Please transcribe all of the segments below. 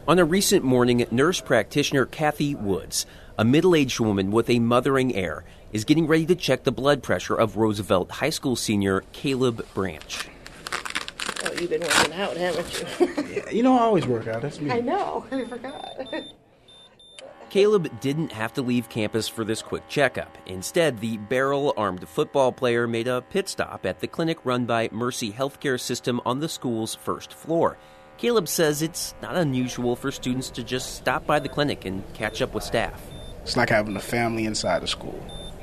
On a recent morning, nurse practitioner Kathy Woods, a middle-aged woman with a mothering air, is getting ready to check the blood pressure of Roosevelt High School senior Caleb Branch. Oh, you've been working out, haven't you? Yeah, I always work out. That's me. I know. I forgot. Caleb didn't have to leave campus for this quick checkup. Instead, the barrel-armed football player made a pit stop at the clinic run by Mercy Healthcare System on the school's first floor. Caleb says it's not unusual for students to just stop by the clinic and catch up with staff. It's like having a family inside the school.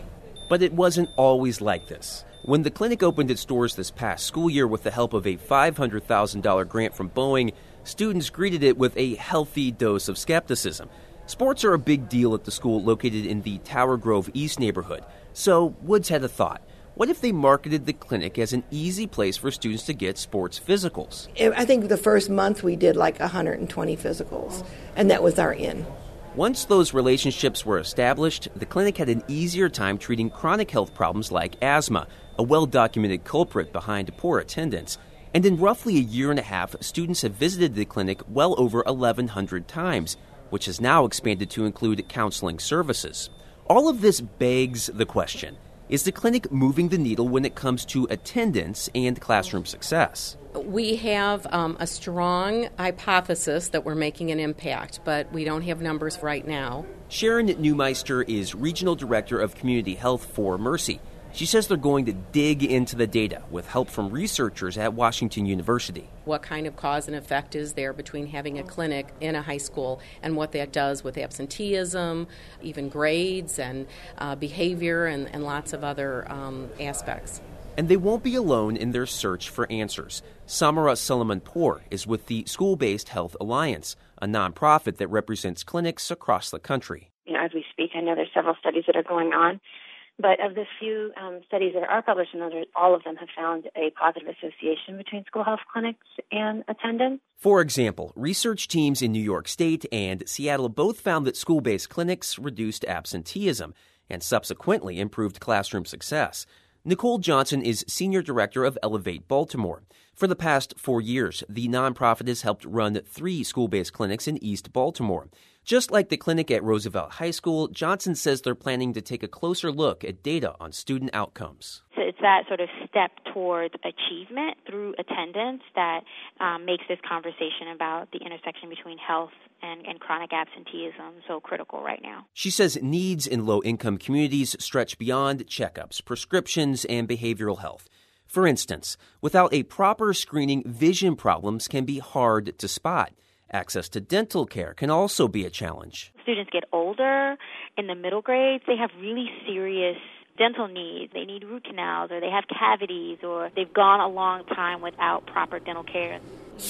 But it wasn't always like this. When the clinic opened its doors this past school year with the help of a $500,000 grant from Boeing, students greeted it with a healthy dose of skepticism. Sports are a big deal at the school located in the Tower Grove East neighborhood. So Woods had a thought. What if they marketed the clinic as an easy place for students to get sports physicals? I think the first month we did like 120 physicals, and that was our in. Once those relationships were established, the clinic had an easier time treating chronic health problems like asthma, a well-documented culprit behind poor attendance. And in roughly a year and a half, students have visited the clinic well over 1,100 times, which has now expanded to include counseling services. All of this begs the question, is the clinic moving the needle when it comes to attendance and classroom success? We have a strong hypothesis that we're making an impact, but we don't have numbers right now. Sharon Neumeister is Regional Director of Community Health for Mercy. She says they're going to dig into the data with help from researchers at Washington University. What kind of cause and effect is there between having a clinic in a high school and what that does with absenteeism, even grades and behavior and lots of other aspects. And they won't be alone in their search for answers. Samara Suleiman-Poor is with the School-Based Health Alliance, a nonprofit that represents clinics across the country. As we speak, I know there's several studies that are going on. But of the few studies that are published, and all of them have found a positive association between school health clinics and attendance. For example, research teams in New York State and Seattle both found that school-based clinics reduced absenteeism and subsequently improved classroom success. Nicole Johnson is Senior Director of Elevate Baltimore. For the past 4 years, the nonprofit has helped run 3 school-based clinics in East Baltimore. Just like the clinic at Roosevelt High School, Johnson says they're planning to take a closer look at data on student outcomes. So it's that sort of step toward achievement through attendance that makes this conversation about the intersection between health and chronic absenteeism so critical right now. She says needs in low-income communities stretch beyond checkups, prescriptions, and behavioral health. For instance, without a proper screening, vision problems can be hard to spot. Access to dental care can also be a challenge. Students get older. In the middle grades, they have really serious dental needs. They need root canals, or they have cavities, or they've gone a long time without proper dental care.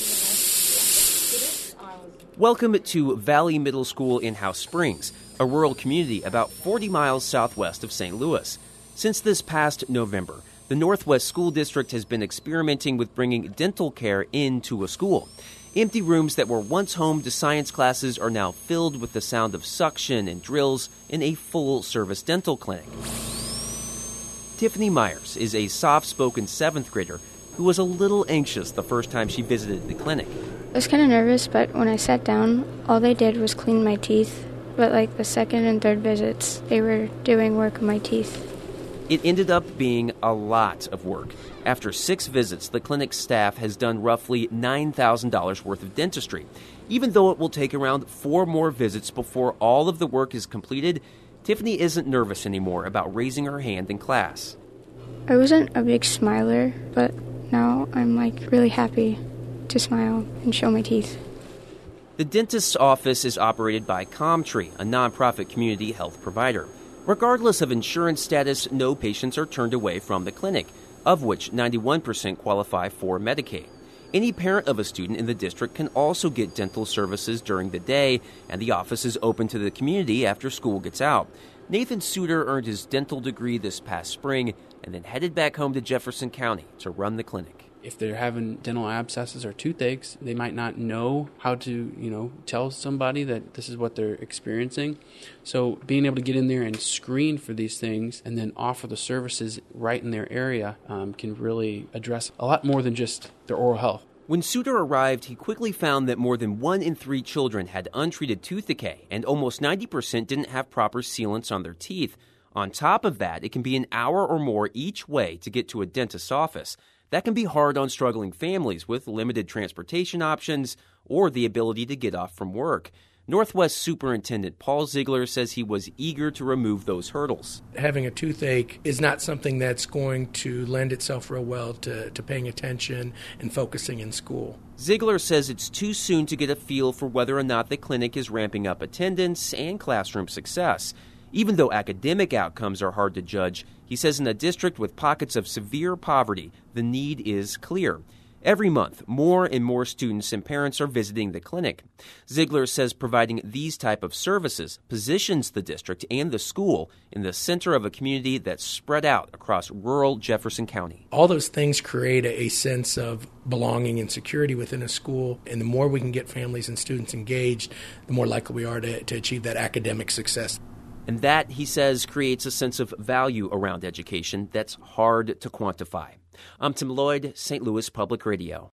Welcome to Valley Middle School in House Springs, a rural community about 40 miles southwest of St. Louis. Since this past November, the Northwest School District has been experimenting with bringing dental care into a school. Empty rooms that were once home to science classes are now filled with the sound of suction and drills in a full-service dental clinic. Tiffany Myers is a soft-spoken 7th grader who was a little anxious the first time she visited the clinic. I was kind of nervous, but when I sat down, all they did was clean my teeth. But like the second and third visits, they were doing work on my teeth. It ended up being a lot of work. After 6 visits, the clinic's staff has done roughly $9,000 worth of dentistry. Even though it will take around 4 more visits before all of the work is completed, Tiffany isn't nervous anymore about raising her hand in class. I wasn't a big smiler, but now I'm really happy to smile and show my teeth. The dentist's office is operated by ComTree, a nonprofit community health provider. Regardless of insurance status, no patients are turned away from the clinic, of which 91% qualify for Medicaid. Any parent of a student in the district can also get dental services during the day, and the office is open to the community after school gets out. Nathan Suter earned his dental degree this past spring and then headed back home to Jefferson County to run the clinic. If they're having dental abscesses or toothaches, they might not know how to, tell somebody that this is what they're experiencing. So being able to get in there and screen for these things and then offer the services right in their area can really address a lot more than just their oral health. When Suter arrived, he quickly found that more than 1 in 3 children had untreated tooth decay, and almost 90% didn't have proper sealants on their teeth. On top of that, it can be an hour or more each way to get to a dentist's office. That can be hard on struggling families with limited transportation options or the ability to get off from work. Northwest Superintendent Paul Ziegler says he was eager to remove those hurdles. Having a toothache is not something that's going to lend itself real well to paying attention and focusing in school. Ziegler says it's too soon to get a feel for whether or not the clinic is ramping up attendance and classroom success. Even though academic outcomes are hard to judge, he says in a district with pockets of severe poverty, the need is clear. Every month, more and more students and parents are visiting the clinic. Ziegler says providing these type of services positions the district and the school in the center of a community that's spread out across rural Jefferson County. All those things create a sense of belonging and security within a school, and the more we can get families and students engaged, the more likely we are to achieve that academic success. And that, he says, creates a sense of value around education that's hard to quantify. I'm Tim Lloyd, St. Louis Public Radio.